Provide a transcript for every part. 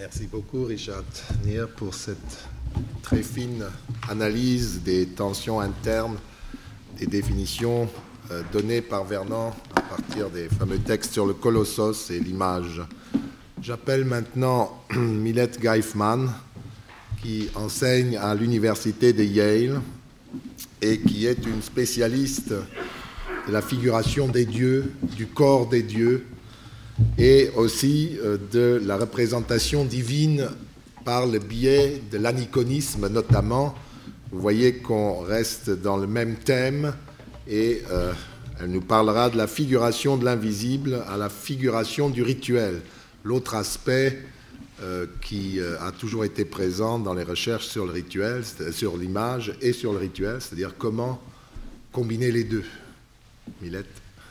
Merci beaucoup, Richard Nier, pour cette très fine analyse des tensions internes, des définitions données par Vernon à partir des fameux textes sur le Colossos et l'image. J'appelle maintenant Milette Geifman, qui enseigne à l'université de Yale et qui est une spécialiste de la figuration des dieux, du corps des dieux, et aussi de la représentation divine par le biais de l'aniconisme notamment. Vous voyez qu'on reste dans le même thème et elle nous parlera de la figuration de l'invisible à la figuration du rituel, l'autre aspect qui a toujours été présent dans les recherches sur le rituel, sur l'image et sur le rituel, c'est-à-dire comment combiner les deux. Milette.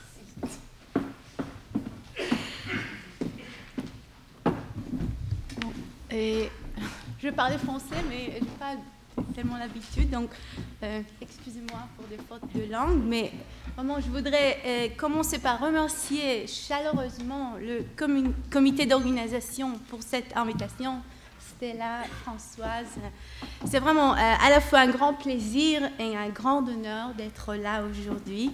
Et je parlais français, mais je n'ai pas tellement l'habitude, donc excusez-moi pour des fautes de langue, mais vraiment, je voudrais commencer par remercier chaleureusement le comité d'organisation pour cette invitation, Stella, Françoise. C'est vraiment à la fois un grand plaisir et un grand honneur d'être là aujourd'hui.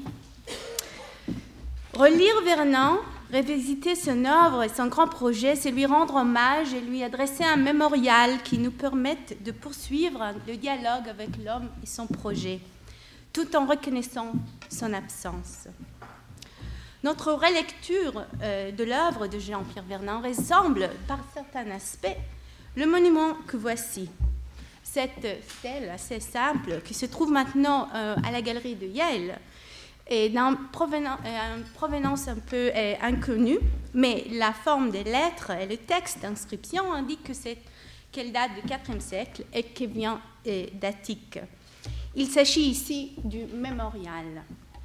Relire Vernon, revisiter son œuvre et son grand projet, c'est lui rendre hommage et lui adresser un mémorial qui nous permette de poursuivre le dialogue avec l'homme et son projet, tout en reconnaissant son absence. Notre relecture de l'œuvre de Jean-Pierre Vernon ressemble, par certains aspects, le monument que voici. Cette stèle assez simple qui se trouve maintenant à la galerie de Yale, et d'une provenance un peu inconnue, mais la forme des lettres et le texte d'inscription indiquent qu'elle date du IVe siècle et qu'elle vient d'Attique. Il s'agit ici du mémorial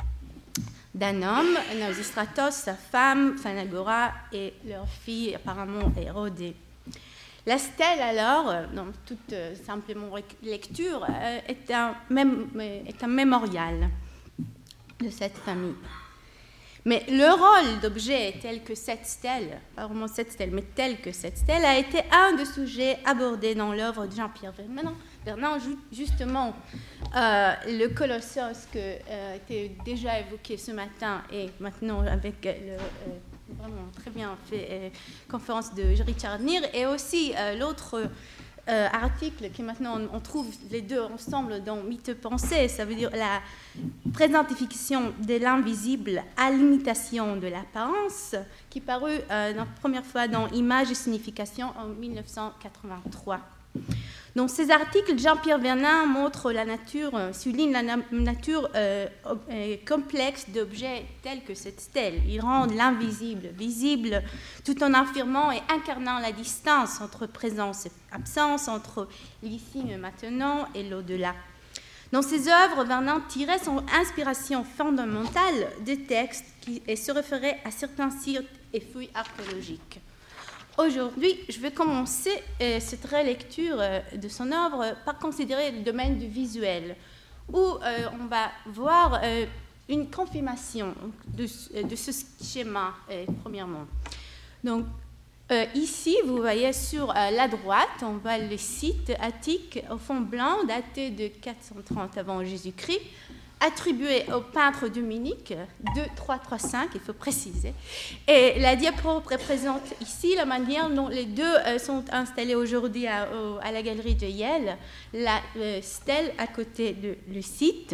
d'un homme, Nausistratos, sa femme, Phanagora, et leur fille, apparemment Hérodée. La stèle, alors, dans toute simplement lecture, est un mémorial de cette famille. Mais le rôle d'objet tel que cette stèle, pas vraiment cette stèle, mais tel que cette stèle, a été un des sujets abordés dans l'œuvre de Jean-Pierre Vernon. Justement, le Colossos qui a été déjà évoqué ce matin et maintenant avec vraiment très bien fait conférence de Richard Nier, et aussi l'autre article qui maintenant on trouve les deux ensemble dans Mythe pensée, ça veut dire la présentification de l'invisible à l'imitation de l'apparence, qui parut la première fois dans Images et signification en 1983. Dans ces articles, Jean-Pierre Vernon montre la nature, souligne la nature complexe d'objets tels que cette stèle. Il rend l'invisible visible tout en affirmant et incarnant la distance entre présence et absence, entre l'ici et maintenant et l'au-delà. Dans ses œuvres, Vernon tirait son inspiration fondamentale des textes et se référait à certains sites et fouilles archéologiques. Aujourd'hui, je vais commencer cette relecture de son œuvre par considérer le domaine du visuel, où on va voir une confirmation de ce schéma, premièrement. Donc, ici, vous voyez sur la droite, on voit le site attique au fond blanc, daté de 430 avant Jésus-Christ, attribué au peintre Dominique de 335, il faut préciser. Et la diapo représente ici la manière dont les deux sont installés aujourd'hui à la galerie de Yale, la stèle à côté de le site.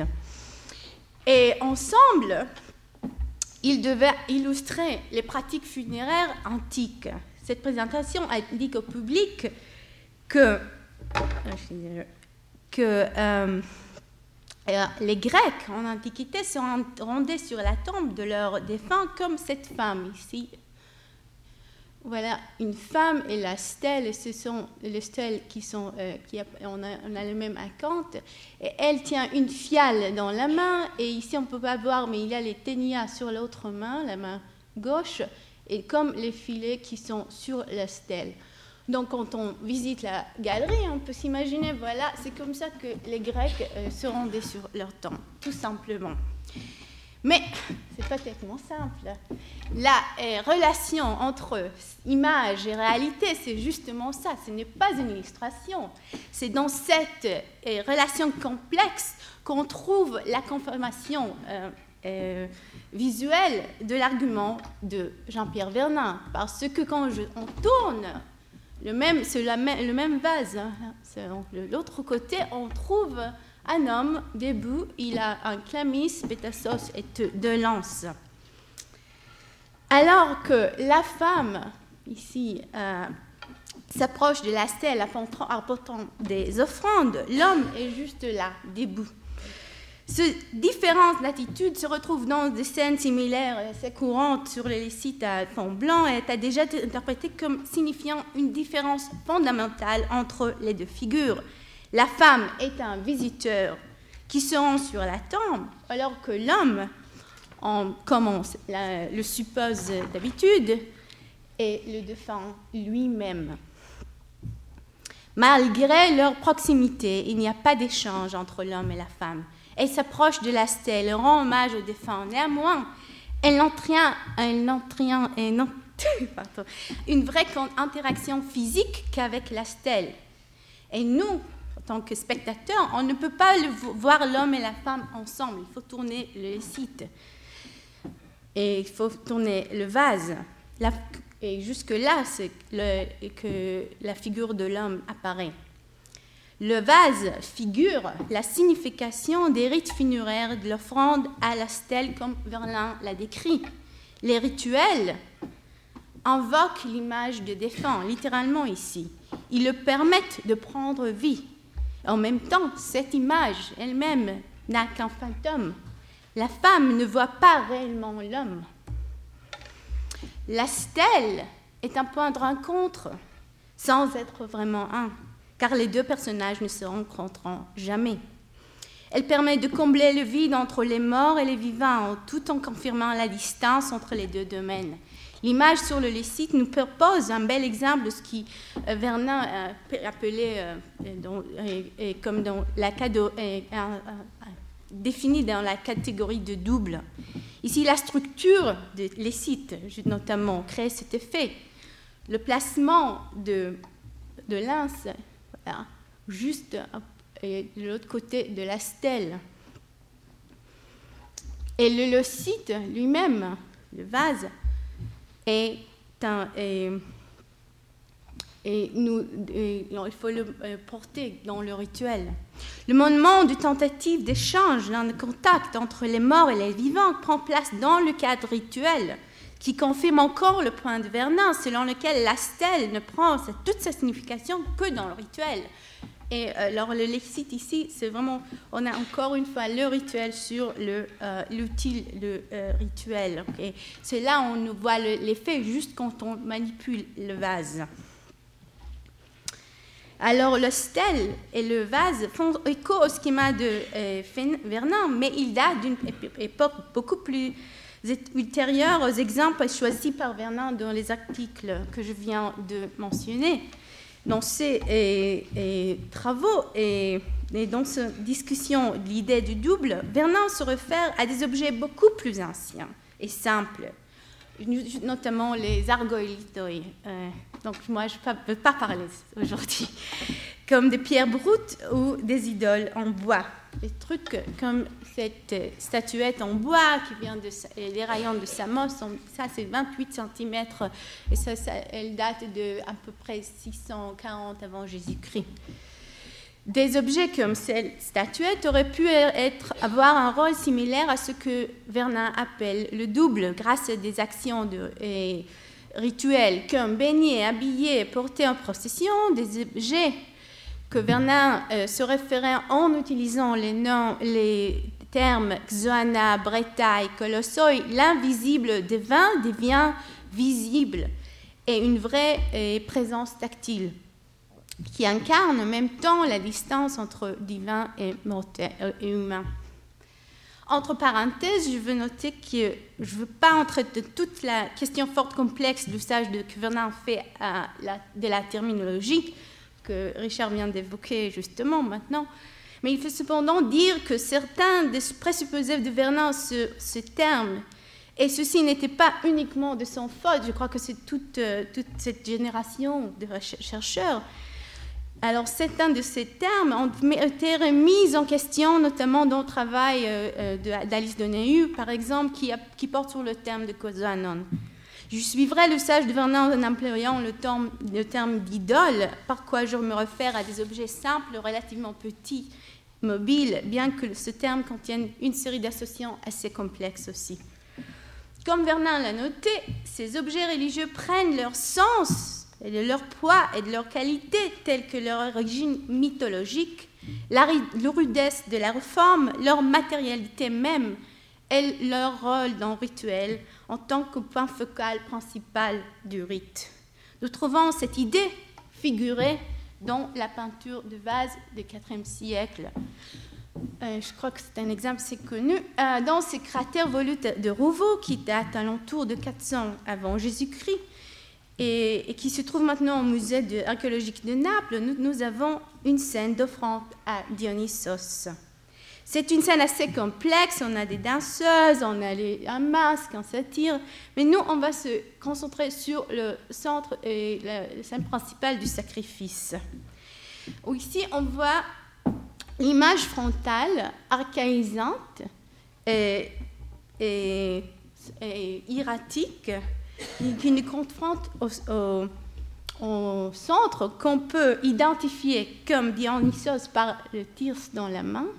Et ensemble, ils devaient illustrer les pratiques funéraires antiques. Cette présentation indique au public que les Grecs en Antiquité se rendaient sur la tombe de leurs défunts comme cette femme ici. Voilà une femme et la stèle, et ce sont les stèles on a le même acanthe. Et elle tient une fiale dans la main, et ici on ne peut pas voir, mais il y a les ténias sur l'autre main, la main gauche, et comme les filets qui sont sur la stèle. Donc, quand on visite la galerie, on peut s'imaginer, voilà, c'est comme ça que les Grecs se rendaient sur leur tombe, tout simplement. Mais c'est pas tellement simple. La relation entre image et réalité, c'est justement ça. Ce n'est pas une illustration. C'est dans cette relation complexe qu'on trouve la confirmation visuelle de l'argument de Jean-Pierre Vernant. Parce que quand on tourne le même vase, hein, de l'autre côté, on trouve un homme debout, il a un chlamys, pétassos et deux lances. Alors que la femme, ici, s'approche de la stèle apportant des offrandes, l'homme est juste là, debout. Cette différence d'attitude se retrouve dans des scènes similaires assez courantes sur les sites à fond blanc et est déjà interprétée comme signifiant une différence fondamentale entre les deux figures. La femme est un visiteur qui se rend sur la tombe, alors que l'homme, comme on le suppose d'habitude, est le défunt lui-même. Malgré leur proximité, il n'y a pas d'échange entre l'homme et la femme. Elle s'approche de la stèle, rend hommage au défunt. Néanmoins, elle n'entretient une vraie interaction physique qu'avec la stèle. Et nous, en tant que spectateurs, on ne peut pas voir l'homme et la femme ensemble. Il faut tourner le site. Et il faut tourner le vase. Et jusque-là, c'est que la figure de l'homme apparaît. Le vase figure la signification des rites funéraires de l'offrande à la stèle comme Verlaine l'a décrit. Les rituels invoquent l'image de défunt, littéralement ici. Ils le permettent de prendre vie. En même temps, cette image elle-même n'a qu'un fantôme. La femme ne voit pas réellement l'homme. La stèle est un point de rencontre, sans être vraiment un, car les deux personnages ne se rencontreront jamais. Elle permet de combler le vide entre les morts et les vivants, tout en confirmant la distance entre les deux domaines. L'image sur le site nous propose un bel exemple de ce qui Vernant appelait, comme dans la défini dans la catégorie de double. Ici, la structure des sites, notamment, crée cet effet. Le placement de l'un, voilà, juste de l'autre côté de la stèle. Et le site lui-même, le vase, il faut le porter dans le rituel. Le moment de tentative d'échange, de contact entre les morts et les vivants prend place dans le cadre rituel, qui confirme encore le point de Vernant, selon lequel la stèle ne prend toute sa signification que dans le rituel. Et alors le lexique ici, c'est vraiment, on a encore une fois le rituel sur l'outil rituel. Okay. C'est là où on voit l'effet juste quand on manipule le vase. Alors le stèle et le vase font écho au schéma de Vernant, mais il date d'une époque beaucoup plus ultérieure aux exemples choisis par Vernant dans les articles que je viens de mentionner. Dans ses travaux et dans sa discussion de l'idée du double, Vernant se réfère à des objets beaucoup plus anciens et simples, notamment les argoïlithoi. Donc moi, je ne peux pas parler aujourd'hui, comme des pierres brutes ou des idoles en bois. Des trucs comme cette statuette en bois qui vient des rayons de Samos, ça c'est 28 cm et ça, elle date de à peu près 640 avant Jésus-Christ. Des objets comme cette statuette auraient pu avoir un rôle similaire à ce que Vernant appelle le double, grâce à des actions rituelles comme baigner, habiller, porter en procession, des objets que Vernant se référait en utilisant les termes Xoana, Bretaï, Colossoi, l'invisible devient visible et une vraie présence tactile qui incarne en même temps la distance entre divin et humain. Entre parenthèses, je veux noter que je ne veux pas entrer de toute la question forte complexe d'usage que Vernant fait de la terminologie, que Richard vient d'évoquer justement maintenant, Mais il faut cependant dire que certains des présupposés de Vernant ce terme, et ceci n'était pas uniquement de son faute, je crois que c'est toute cette génération de chercheurs. Alors, certains de ces termes ont été remis en question, notamment dans le travail d'Alice Donahue, par exemple, qui porte sur le terme de causanon. Je suivrai l'usage de Vernant en employant le terme d'idole, par quoi je me réfère à des objets simples, relativement petits, mobiles, bien que ce terme contienne une série d'associations assez complexes aussi. Comme Vernant l'a noté, ces objets religieux prennent leur sens et de leur poids et de leur qualité, telle que leur origine mythologique, la rudesse de la réforme, leur matérialité même et leur rôle dans le rituel en tant que point focal principal du rite. Nous trouvons cette idée figurée dans la peinture de vase du IVe siècle. Je crois que c'est un exemple assez connu, dans ces cratères volutes de Rouvaux qui datent à l'entour de 400 avant Jésus-Christ et qui se trouve maintenant au musée archéologique de Naples. Nous avons une scène d'offrande à Dionysos. C'est une scène assez complexe, on a des danseuses, on a un masque, un satyre, mais nous, on va se concentrer sur le centre et la scène principale du sacrifice. Ici, on voit l'image frontale archaïsante et hiératique qui nous confronte au centre qu'on peut identifier comme Dionysos par le thyrse dans la main.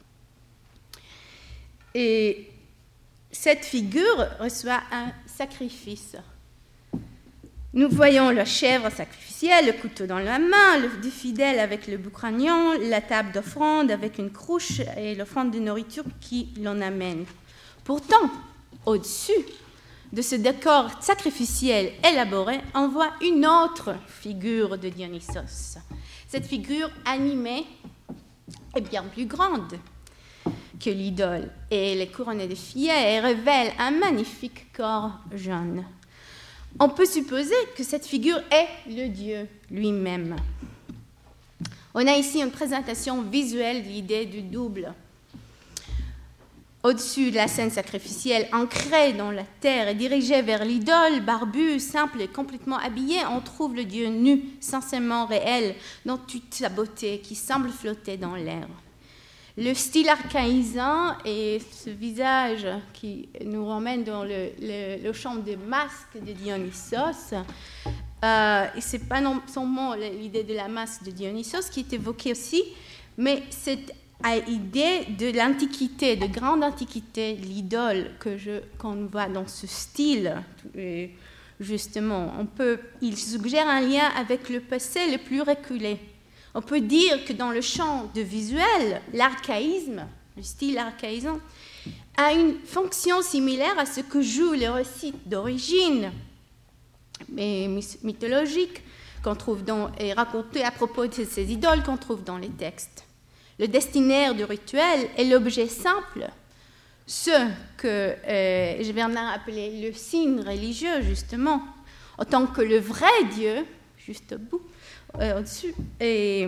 Et cette figure reçoit un sacrifice. Nous voyons la chèvre sacrificielle, le couteau dans la main, le fidèle avec le boucragnon, la table d'offrande avec une cruche et l'offrande de nourriture qui l'en amène. Pourtant, au-dessus de ce décor sacrificiel élaboré, on voit une autre figure de Dionysos. Cette figure animée est bien plus grande que l'idole, et elle est couronnée de filets et révèle un magnifique corps jaune. On peut supposer que cette figure est le dieu lui-même. On a ici une présentation visuelle de l'idée du double. Au-dessus de la scène sacrificielle, ancrée dans la terre et dirigée vers l'idole, barbu, simple et complètement habillé, on trouve le dieu nu, sensément réel, dans toute sa beauté, qui semble flotter dans l'air. Le style archaïsant et ce visage qui nous ramène dans le champ des masques de Dionysos, et ce n'est pas seulement l'idée de la masque de Dionysos qui est évoquée aussi, mais cette idée de l'antiquité, de grande antiquité, l'idole qu'on voit dans ce style, et justement, il suggère un lien avec le passé le plus reculé. On peut dire que dans le champ de visuel, l'archaïsme, le style archaïsant, a une fonction similaire à ce que joue le récit d'origine mythologique qu'on trouve et raconté à propos de ces idoles qu'on trouve dans les textes. Le destinataire du rituel est l'objet simple, ce que Vernant appelait le signe religieux, justement, autant que le vrai Dieu, juste au bout, au-dessus, et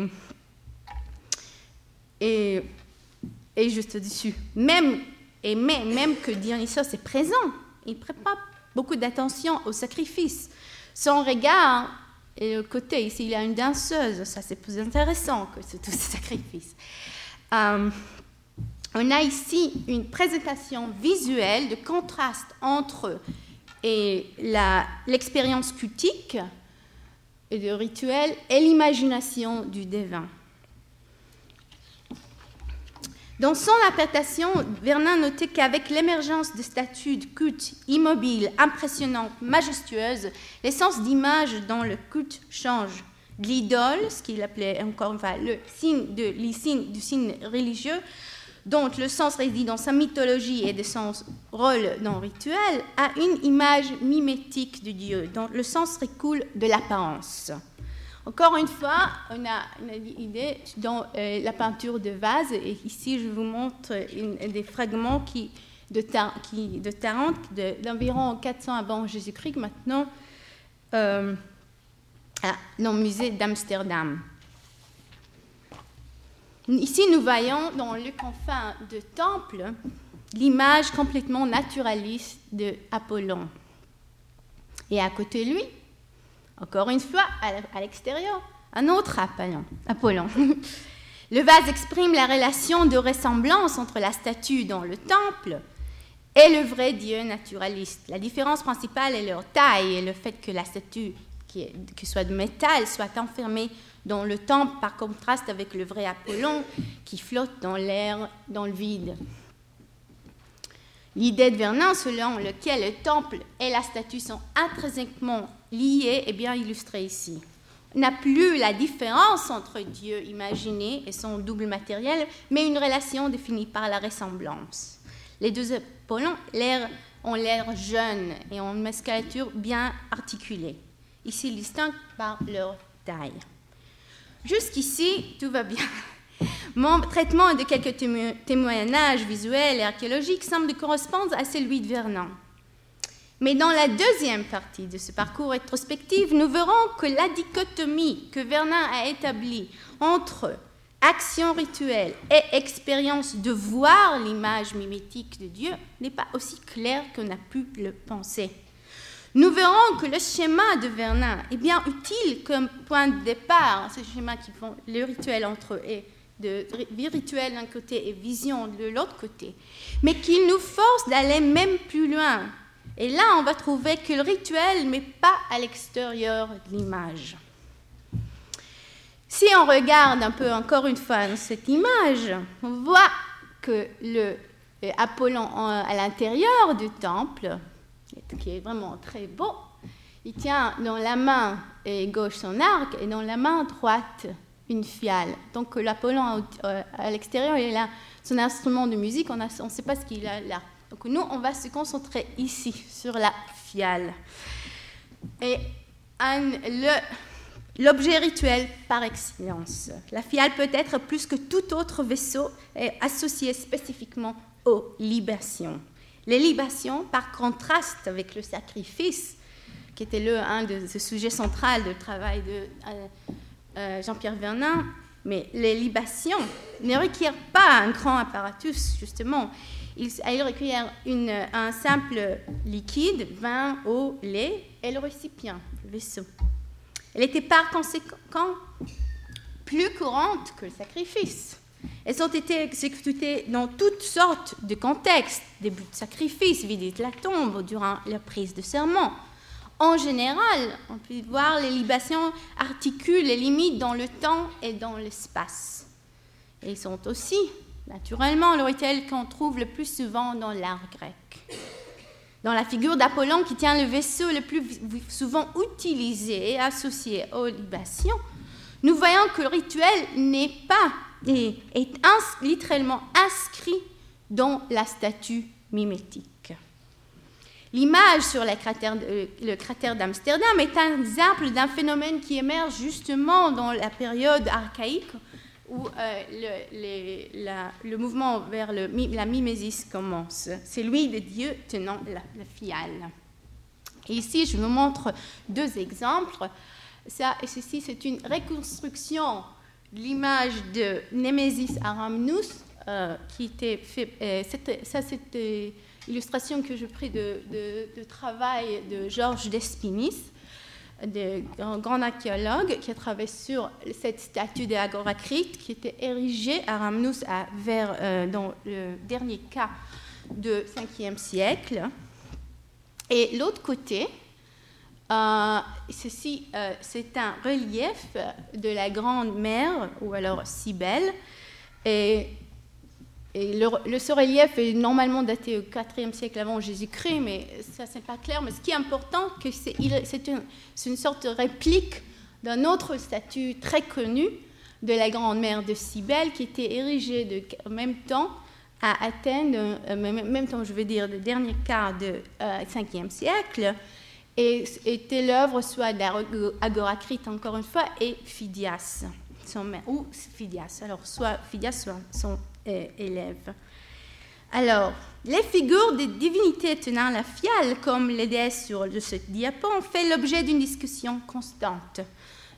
juste au-dessus. Même que Dionysos est présent, il prépare beaucoup d'attention au sacrifice. Son regard et le côté, ici il y a une danseuse, ça c'est plus intéressant que tout ce sacrifice. On a ici une présentation visuelle de contraste entre l'expérience cultique et le rituel et l'imagination du divin. Dans son interprétation, Vernant notait qu'avec l'émergence de statues de culte immobiles, impressionnantes, majestueuses, l'essence d'image dans le culte change. De l'idole, ce qu'il appelait encore une fois le signe du signe religieux, dont le sens réside dans sa mythologie et de son rôle dans le rituel, à une image mimétique de Dieu, dont le sens recoule de l'apparence. Encore une fois, on a une idée dans la peinture de vase, et ici je vous montre des fragments de Tarente, d'environ 400 avant Jésus-Christ, maintenant dans le musée d'Amsterdam. Ici, nous voyons dans le confin de temple l'image complètement naturaliste d'Apollon. Et à côté de lui, encore une fois, à l'extérieur, un autre Apollon. Le vase exprime la relation de ressemblance entre la statue dans le temple et le vrai Dieu naturaliste. La différence principale est leur taille et le fait que la statue, qui soit de métal, soit enfermée dans le temple par contraste avec le vrai Apollon qui flotte dans l'air, dans le vide. L'idée de Vernin, selon laquelle le temple et la statue sont intrinsèquement liés, est bien illustrée ici. On n'a plus la différence entre Dieu imaginé et son double matériel, mais une relation définie par la ressemblance. Les deux Apollons ont l'air jeunes et ont une musculature bien articulée. Ici, ils distinguent par leur taille. Jusqu'ici, tout va bien. Mon traitement de quelques témoignages visuels et archéologiques semble correspondre à celui de Vernin. Mais dans la deuxième partie de ce parcours rétrospectif, nous verrons que la dichotomie que Vernin a établie entre action rituelle et expérience de voir l'image mimétique de Dieu n'est pas aussi claire qu'on a pu le penser. Nous verrons que le schéma de Vernin est bien utile comme point de départ, ce schéma qui font le rituel entre eux et de rituel d'un côté et vision de l'autre côté, mais qu'il nous force d'aller même plus loin. Et là, on va trouver que le rituel n'est pas à l'extérieur de l'image. Si on regarde un peu encore une fois cette image, on voit que le Apollon à l'intérieur du temple, qui est vraiment très beau, il tient dans la main gauche son arc et dans la main droite une fiale. Donc l'Apollon à l'extérieur, il a son instrument de musique, on ne sait pas ce qu'il a là. Donc nous, on va se concentrer ici, sur la fiale. Et l'objet rituel par excellence. La fiale peut être plus que tout autre vaisseau associé spécifiquement aux libations. Les libations, par contraste avec le sacrifice, qui était un des sujets centraux du travail de Jean-Pierre Vernin, mais les libations ne requièrent pas un grand apparatus, justement. Ils requièrent un simple liquide, vin, eau, lait, et le récipient, le vaisseau. Elle était par conséquent plus courante que le sacrifice. Elles ont été exécutées dans toutes sortes de contextes, début de sacrifice, visite de la tombe, durant la prise de serment. En général, on peut voir les libations articulent les limites dans le temps et dans l'espace. Elles sont aussi, naturellement, le rituel qu'on trouve le plus souvent dans l'art grec. Dans la figure d'Apollon qui tient le vaisseau le plus souvent utilisé et associé aux libations, nous voyons que le rituel est littéralement inscrit dans la statue mimétique. L'image sur le cratère d'Amsterdam est un exemple d'un phénomène qui émerge justement dans la période archaïque où le mouvement vers la mimésis commence. C'est lui de Dieu tenant la fiale. Et ici, je vous montre deux exemples. Ceci, c'est une reconstruction de l'image de Némésis Aramnous, qui était fait. C'était l'illustration que j'ai prise de travail de Georges Despinis, un grand archéologue qui a travaillé sur cette statue d'Agoracrite qui était érigée à Rhamnous dans le dernier cas du 5e siècle. Et l'autre côté, ceci, c'est un relief de la Grande Mère, ou alors Cybèle. Et ce relief est normalement daté au IVe siècle avant Jésus-Christ, mais ça, c'est pas clair. Mais ce qui est important, c'est une sorte de réplique d'une autre statue très connue de la Grande Mère de Cybèle, qui était érigée en même temps à Athènes, même temps, je veux dire, le dernier quart du 5e siècle, et était l'œuvre soit d'Agoracrite, encore une fois, et Phidias, ou Phidias. Alors, soit Phidias, soit son élève. Alors, les figures des divinités tenant la fiale, comme les déesses sur ce diapo, ont fait l'objet d'une discussion constante.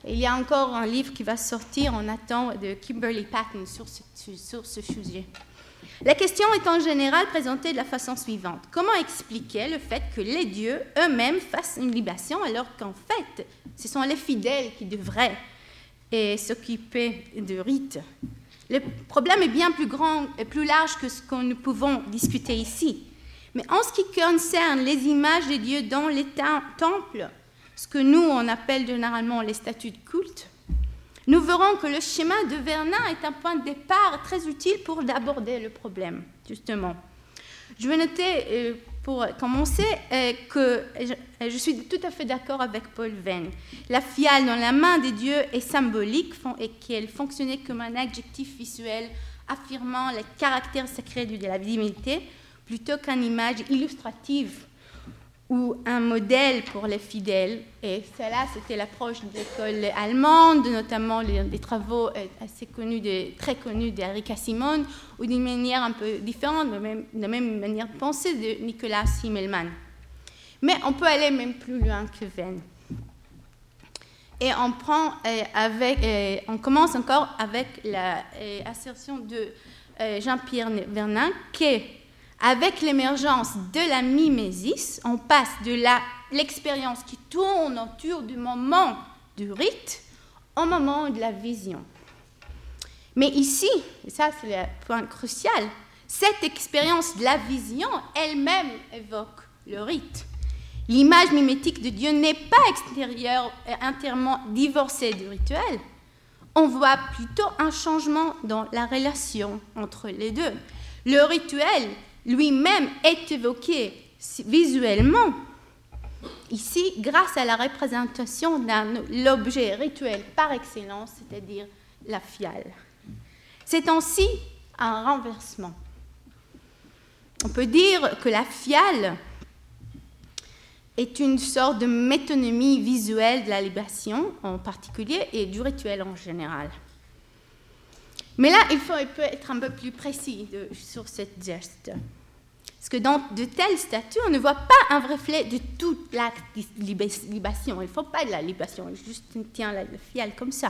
Et il y a encore un livre qui va sortir, on attend, de Kimberly Patton sur ce sujet. La question est en général présentée de la façon suivante. Comment expliquer le fait que les dieux eux-mêmes fassent une libation alors qu'en fait, ce sont les fidèles qui devraient s'occuper de rites? Le problème est bien plus grand et plus large que ce que nous pouvons discuter ici. Mais en ce qui concerne les images des dieux dans les temples, ce que nous, on appelle généralement les statues de culte, nous verrons que le schéma de Vernin est un point de départ très utile pour aborder le problème, justement. Je vais noter, pour commencer, que je suis tout à fait d'accord avec Paul Venn. La fiale dans la main des dieux est symbolique et qu'elle fonctionnait comme un adjectif visuel affirmant le caractère sacré de la divinité, plutôt qu'une image illustrative ou un modèle pour les fidèles. Et cela, c'était l'approche de l'école allemande, notamment des travaux assez connus, très connus d'Erika Simon, ou d'une manière un peu différente, mais de la même manière de penser, de Nicolas Himmelmann. Mais on peut aller même plus loin que Venn. Et on commence encore avec l'assertion de Jean-Pierre Vernin, qu'avec l'émergence de la mimésis, on passe de l'expérience qui tourne autour du moment du rite au moment de la vision. Mais ici, et ça c'est le point crucial, cette expérience de la vision elle-même évoque le rite. L'image mimétique de Dieu n'est pas extérieure et entièrement divorcée du rituel. On voit plutôt un changement dans la relation entre les deux. Le rituel lui-même est évoqué visuellement, ici, grâce à la représentation d'un objet rituel par excellence, c'est-à-dire la fiale. C'est ainsi un renversement. On peut dire que la fiale est une sorte de métonymie visuelle de la libation en particulier et du rituel en général. Mais là, il peut être un peu plus précis sur cette geste. Parce que dans de telles statues, on ne voit pas un reflet de toute l'acte de libation. Il ne faut pas de la libation, il juste tient la fiale comme ça.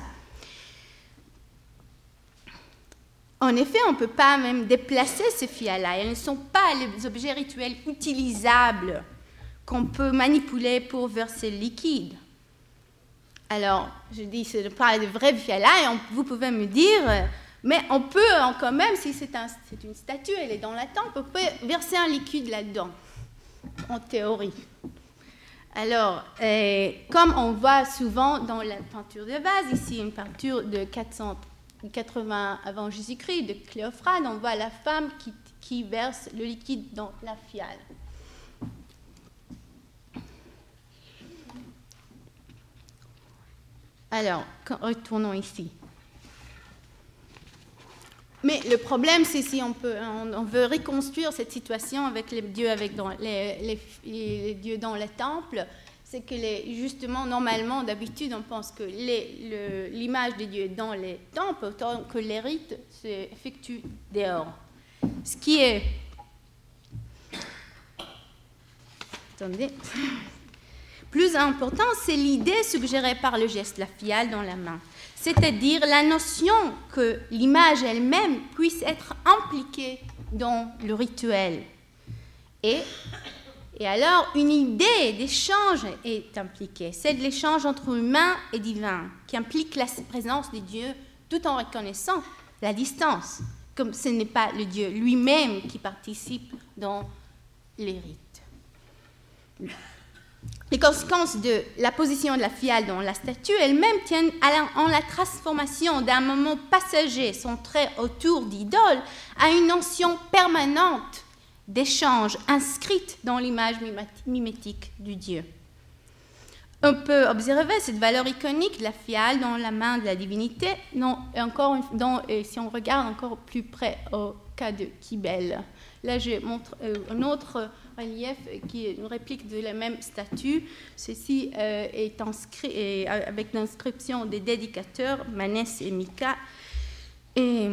En effet, on ne peut pas même déplacer ces fiales-là. Elles ne sont pas les objets rituels utilisables qu'on peut manipuler pour verser le liquide. Alors, je dis, c'est pas de vraies fiales-là, et vous pouvez me dire, mais on peut quand même, si c'est une statue, elle est dans la temple, on peut verser un liquide là-dedans, en théorie. Alors, comme on voit souvent dans la peinture de vase, ici une peinture de 480 avant Jésus-Christ, de Cléophrate, on voit la femme qui verse le liquide dans la fiale. Alors, retournons ici. Mais le problème, c'est si on veut reconstruire cette situation avec les dieux, les dieux dans les temples, c'est que justement, normalement, d'habitude, on pense que l'image des dieux dans les temples, autant que les rites s'effectuent dehors. Ce qui est... Attendez... Plus important, c'est l'idée suggérée par le geste, la fiale dans la main. C'est-à-dire la notion que l'image elle-même puisse être impliquée dans le rituel. Et alors, une idée d'échange est impliquée. C'est de l'échange entre humain et divin, qui implique la présence des dieux tout en reconnaissant la distance, comme ce n'est pas le Dieu lui-même qui participe dans les rites. Les conséquences de la position de la fiale dans la statue elle-même tiennent en la transformation d'un moment passager centré autour d'idoles à une notion permanente d'échange inscrite dans l'image mimétique du Dieu. On peut observer cette valeur iconique de la fiale dans la main de la divinité, si on regarde encore plus près au cas de Kibel. Là, je montre un autre relief qui est une réplique de la même statue. Ceci est inscrit avec l'inscription des dédicateurs, Manès et Mika, et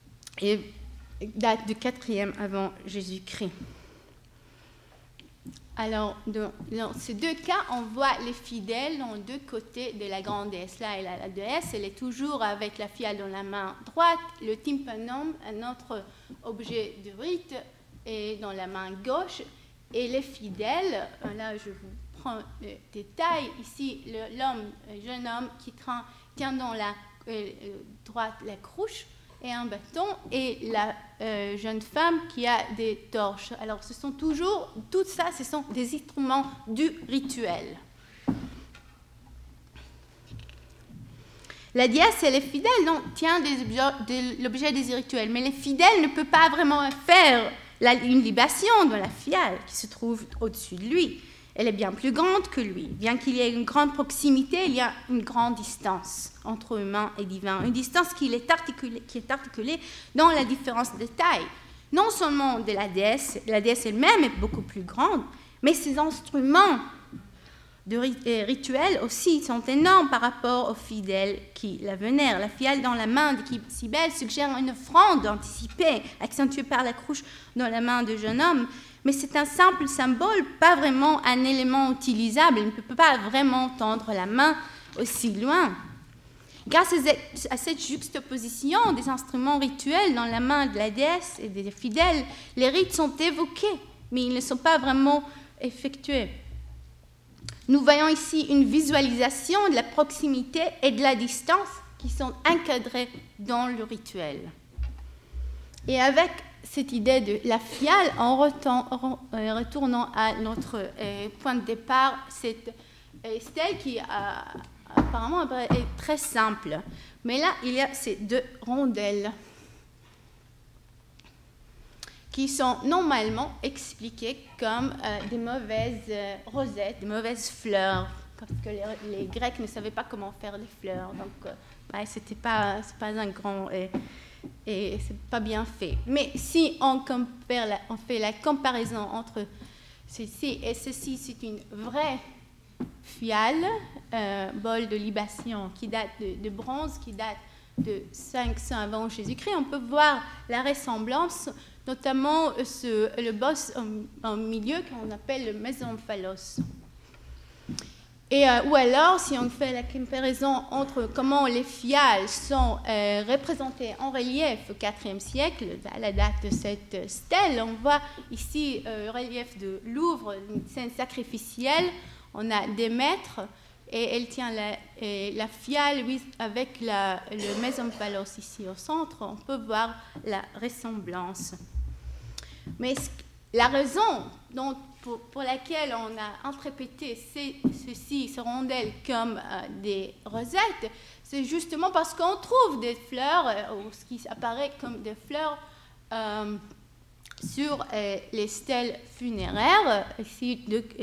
date du 4e avant Jésus-Christ. Alors, dans ces deux cas, on voit les fidèles dans deux côtés de la grande déesse. Là, la déesse, elle est toujours avec la fiale dans la main droite, le tympanum, un autre objet de rite, est dans la main gauche, et les fidèles, là je vous prends le détail, ici l'homme, jeune homme qui tient dans la droite la cruche et un bâton, et la jeune femme qui a des torches. Alors ce sont toujours, tout ça, ce sont des instruments du rituel. La déesse et les fidèles tiennent de l'objet des rituels, mais les fidèles ne peuvent pas vraiment faire une libation dans la fiale qui se trouve au-dessus de lui. Elle est bien plus grande que lui. Bien qu'il y ait une grande proximité, il y a une grande distance entre humain et divin. Une distance qui est articulée dans la différence de taille. Non seulement de la déesse elle-même est beaucoup plus grande, mais ses instruments de rituels aussi sont énormes par rapport aux fidèles qui la vénèrent. La fiale dans la main de Cybèle suggère une offrande anticipée, accentuée par la cruche dans la main du jeune homme. Mais c'est un simple symbole, pas vraiment un élément utilisable. Il ne peut pas vraiment tendre la main aussi loin. Grâce à cette juxtaposition des instruments rituels dans la main de la déesse et des fidèles, les rites sont évoqués, mais ils ne sont pas vraiment effectués. Nous voyons ici une visualisation de la proximité et de la distance qui sont encadrées dans le rituel. Et avec cette idée de la fiale, en retournant à notre point de départ, cette stèle qui apparemment est très simple. Mais là, il y a ces deux rondelles qui sont normalement expliquées comme des mauvaises rosettes, des mauvaises fleurs, parce que les Grecs ne savaient pas comment faire des fleurs. Donc, c'est pas un grand... et c'est pas bien fait. Mais si on fait la comparaison entre ceci et ceci, c'est une vraie fiale, bol de libation qui date de bronze, qui date de 500 avant Jésus-Christ. On peut voir la ressemblance, notamment le boss en milieu qu'on appelle le mésomphalos. Ou alors, si on fait la comparaison entre comment les fiales sont représentées en relief au IVe siècle, à la date de cette stèle, on voit ici le relief de Louvre, une scène sacrificielle. On a Démètre et elle tient la fiale avec le mésomphalos ici au centre. On peut voir la ressemblance. Mais la raison pour laquelle on a interprété ces rondelles comme des rosettes, c'est justement parce qu'on trouve des fleurs, ou ce qui apparaît comme des fleurs, sur les stèles funéraires. Ici,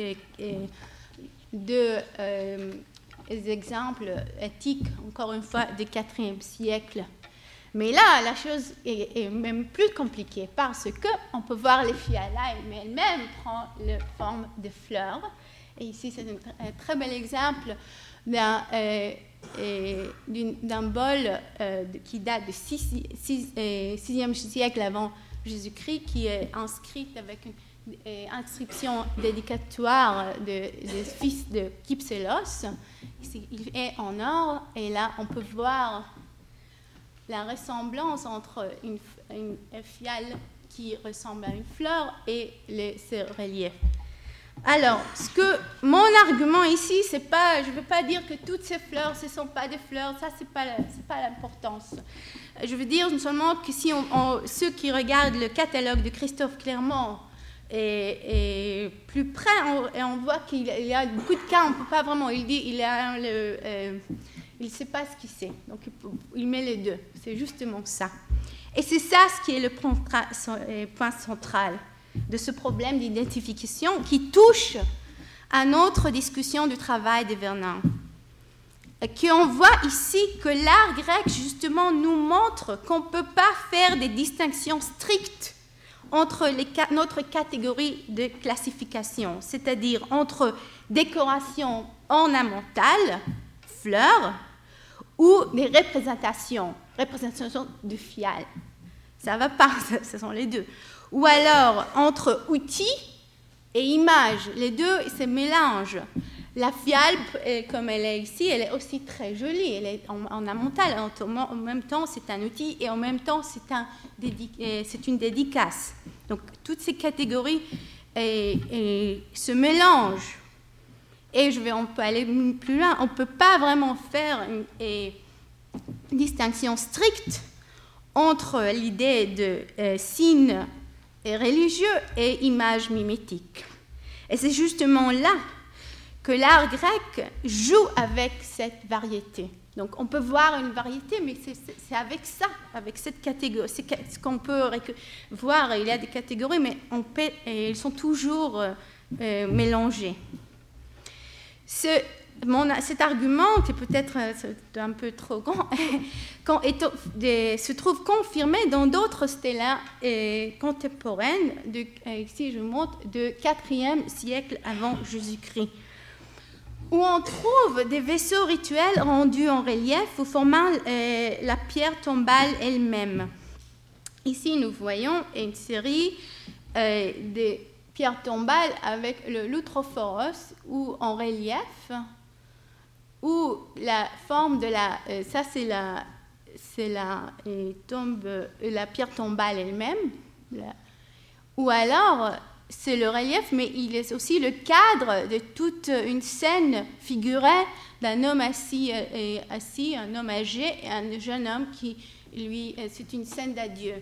deux exemples éthiques, encore une fois, du IVe siècle. Mais là, la chose est même plus compliquée parce qu'on peut voir les fiales mais elle-même prend la forme de fleurs. Et ici, c'est un très bel exemple d'un bol qui date du 6e siècle avant Jésus-Christ, qui est inscrite avec une inscription dédicatoire des fils de Kypsélos. Ici, il est en or et là, on peut voir la ressemblance entre une fiale qui ressemble à une fleur et ces reliefs. Alors, mon argument ici, c'est pas, je ne veux pas dire que toutes ces fleurs, ce ne sont pas des fleurs, ça, c'est pas l'importance. Je veux dire seulement que si ceux qui regardent le catalogue de Christophe Clermont et plus près, on voit qu'il y a beaucoup de cas, on ne peut pas vraiment, il dit, il ne sait pas ce qu'il sait, donc il met les deux, c'est justement ça. Et c'est ça ce qui est le point central de ce problème d'identification qui touche à notre discussion du travail de Vernin. Qu'on voit ici que l'art grec, justement, nous montre qu'on ne peut pas faire des distinctions strictes entre notre catégorie de classification, c'est-à-dire entre décoration ornementale, fleurs, ou des représentations de fiales. Ça ne va pas, ce sont les deux. Ou alors entre outils et image. Les deux se mélangent. La fialbe, comme elle est ici, elle est aussi très jolie. Elle est ornementale. En même temps, c'est un outil et en même temps, c'est une dédicace. Donc, toutes ces catégories se mélangent. Et on peut aller plus loin. On ne peut pas vraiment faire une distinction stricte entre l'idée de signe religieux et image mimétique. Et c'est justement là que l'art grec joue avec cette variété. Donc on peut voir une variété, mais c'est avec ça, avec cette catégorie. C'est ce qu'on peut voir, il y a des catégories, mais elles sont toujours mélangées. Cet argument, qui peut-être un peu trop grand, se trouve confirmé dans d'autres stelas contemporaines, ici je montre, du IVe siècle avant Jésus-Christ, où on trouve des vaisseaux rituels rendus en relief ou formant la pierre tombale elle-même. Ici, nous voyons une série de pierres tombales avec le Lutrophoros, ou en relief, où la forme de ça c'est la pierre tombale elle-même, ou alors c'est le relief, mais il est aussi le cadre de toute une scène figurée d'un homme assis, un homme âgé et un jeune homme qui, lui, c'est une scène d'adieu.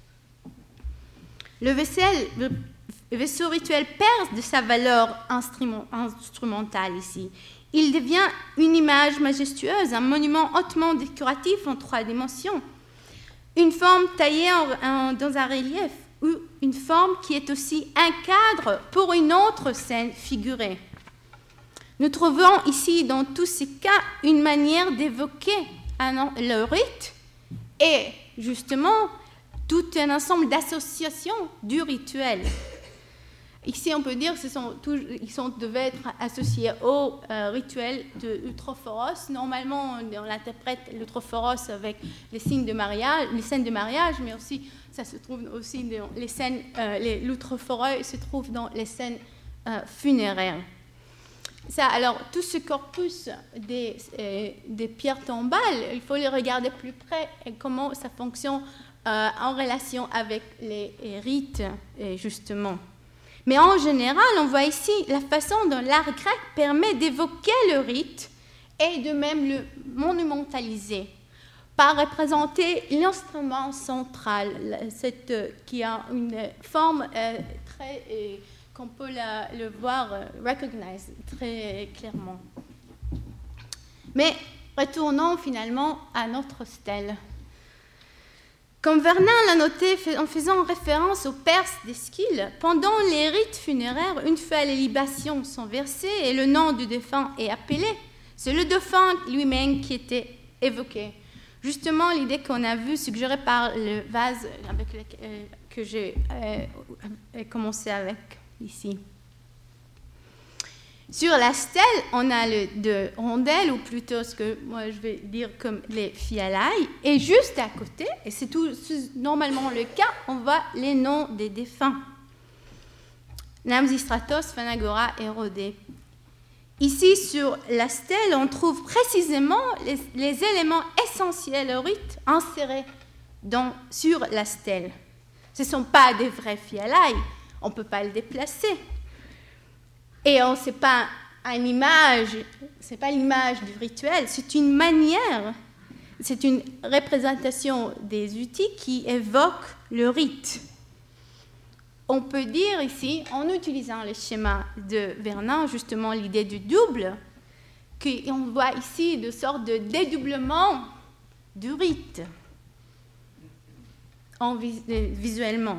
Le vaisseau rituel perd de sa valeur instrumentale ici. Il devient une image majestueuse, un monument hautement décoratif en 3 dimensions, une forme taillée dans un relief, ou une forme qui est aussi un cadre pour une autre scène figurée. Nous trouvons ici, dans tous ces cas, une manière d'évoquer le rite et, justement, tout un ensemble d'associations du rituel. Ici, on peut dire qu'ils devaient être associés au rituel de Lutrophoros. Normalement, on interprète Lutrophoros avec les scènes de mariage, mais aussi, ça se trouve aussi dans les scènes, les Lutrophoros se trouvent dans les scènes funéraires. Alors, tout ce corpus des pierres tombales, il faut les regarder plus près et comment ça fonctionne en relation avec les rites, justement. Mais en général, on voit ici la façon dont l'art grec permet d'évoquer le rite et de même le monumentaliser par représenter l'instrument central, qui a une forme très, qu'on peut le voir, recognize très clairement. Mais retournons finalement à notre stèle. Comme Vernin l'a noté en faisant référence aux Perses d'Esquile, pendant les rites funéraires, une fois les libations sont versées et le nom du défunt est appelé, c'est le défunt lui-même qui était évoqué. Justement, l'idée qu'on a vue suggérée par le vase que j'ai commencé avec ici. Sur la stèle, on a de rondelles, ou plutôt ce que moi je vais dire comme les fialailles, et juste à côté, et c'est normalement le cas, on voit les noms des défunts. Namsistratos, Phanagora et Rhodé. Ici, sur la stèle, on trouve précisément les éléments essentiels au rite insérés sur la stèle. Ce ne sont pas des vrais fialailles, on ne peut pas le déplacer. Et ce n'est pas une image, c'est pas l'image du rituel, c'est une manière, c'est une représentation des outils qui évoquent le rite. On peut dire ici, en utilisant le schéma de Vernin, justement l'idée du double, qu'on voit ici de sorte de dédoublement du rite visuellement.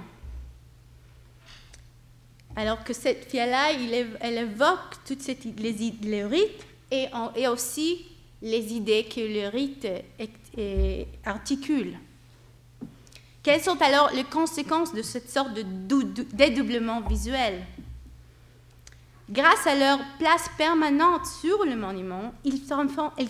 Alors que cette fialaille, elle évoque toutes les rites et aussi les idées que le rite articule. Quelles sont alors les conséquences de cette sorte de dédoublement visuel? Grâce à leur place permanente sur le monument, ils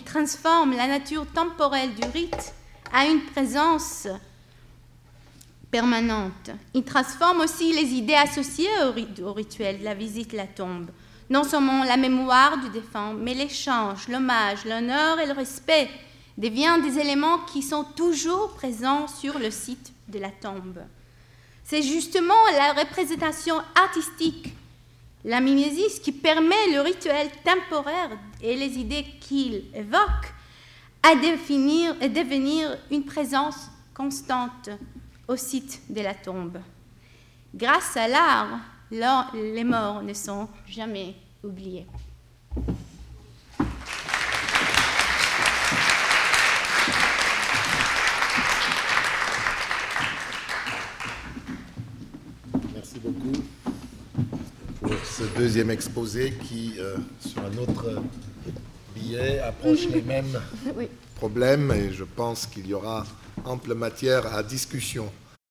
transforment la nature temporelle du rite à une présence permanente. Il transforme aussi les idées associées au rituel de la visite de la tombe. Non seulement la mémoire du défunt, mais l'échange, l'hommage, l'honneur et le respect deviennent des éléments qui sont toujours présents sur le site de la tombe. C'est justement la représentation artistique, la mimésis, qui permet le rituel temporaire et les idées qu'il évoque à devenir une présence constante au site de la tombe. Grâce à l'art, les morts ne sont jamais oubliés. Merci beaucoup pour ce deuxième exposé qui, sur un autre billet, approche les mêmes problèmes et je pense qu'il y aura ample matière à discussion.